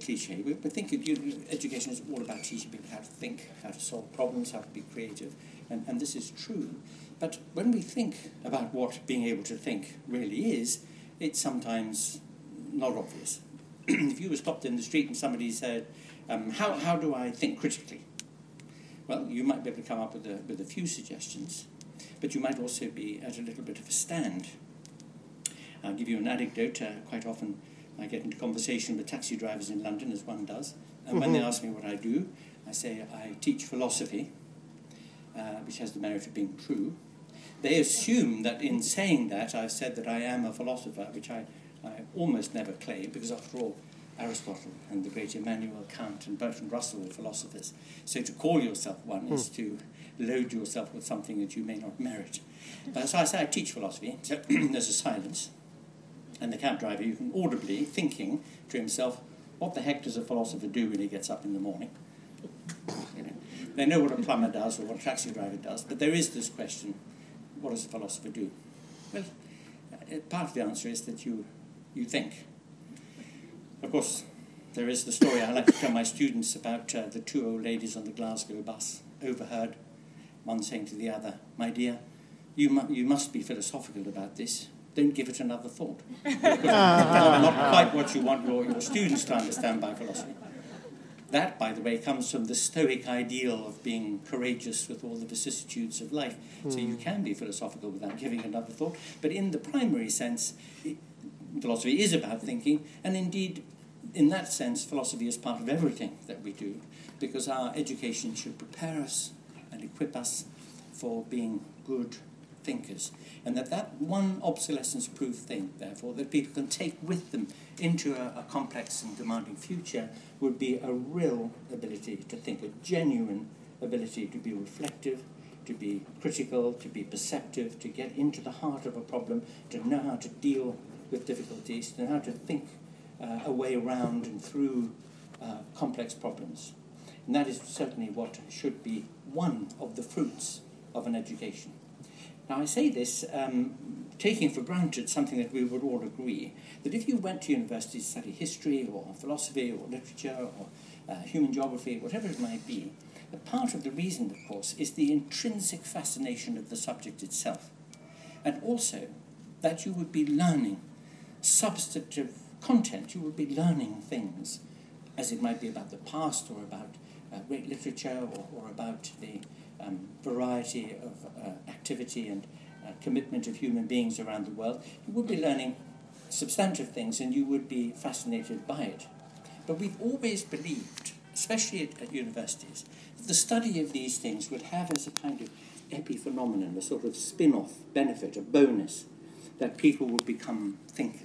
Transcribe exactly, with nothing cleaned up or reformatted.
cliche, but, but think you, education is all about teaching people how to think, how to solve problems, how to be creative, and, and this is true. But when we think about what being able to think really is, it's sometimes not obvious. If you were stopped in the street and somebody said, um, how, how do I think critically? Well, you might be able to come up with a, with a few suggestions, but you might also be at a little bit of a stand. I'll give you an anecdote. Uh, quite often I get into conversation with taxi drivers in London, as one does, and mm-hmm. when they ask me what I do, I say I teach philosophy, uh, which has the merit of being true. They assume that in saying that I've said that I am a philosopher, which I, I almost never claim, because after all, Aristotle and the great Immanuel Kant and Bertrand Russell were philosophers. So to call yourself one mm. is to load yourself with something that you may not merit. But so I say I teach philosophy, so there's a silence, and the cab driver, you can audibly thinking to himself, what the heck does a philosopher do when he gets up in the morning? You know, they know what a plumber does or what a taxi driver does, but there is this question, what does a philosopher do? Well, uh, part of the answer is that you, you think. Of course, there is the story I like to tell my students about uh, the two old ladies on the Glasgow bus, overheard one saying to the other, my dear, you, mu- you must be philosophical about this. Don't give it another thought. Not, not quite what you want your, your students to understand by philosophy. That, by the way, comes from the Stoic ideal of being courageous with all the vicissitudes of life. Mm. So you can be philosophical without giving another thought. But in the primary sense, it, philosophy is about thinking, and indeed, in that sense, philosophy is part of everything that we do, because our education should prepare us and equip us for being good thinkers. And that that one obsolescence-proof thing, therefore, that people can take with them into a, a complex and demanding future would be a real ability to think, a genuine ability to be reflective, to be critical, to be perceptive, to get into the heart of a problem, to know how to deal with difficulties, to know how to think uh, a way around and through uh, complex problems. And that is certainly what should be one of the fruits of an education. Now, I say this um, taking for granted something that we would all agree, that if you went to university to study history or philosophy or literature or uh, human geography, whatever it might be, that part of the reason, of course, is the intrinsic fascination of the subject itself. And also that you would be learning substantive content, you would be learning things, as it might be about the past or about uh, great literature or, or about the Um, variety of uh, activity and uh, commitment of human beings around the world, you would be learning substantive things and you would be fascinated by it. But we've always believed, especially at, at universities, that the study of these things would have as a kind of epiphenomenon, a sort of spin-off benefit, a bonus, that people would become thinkers.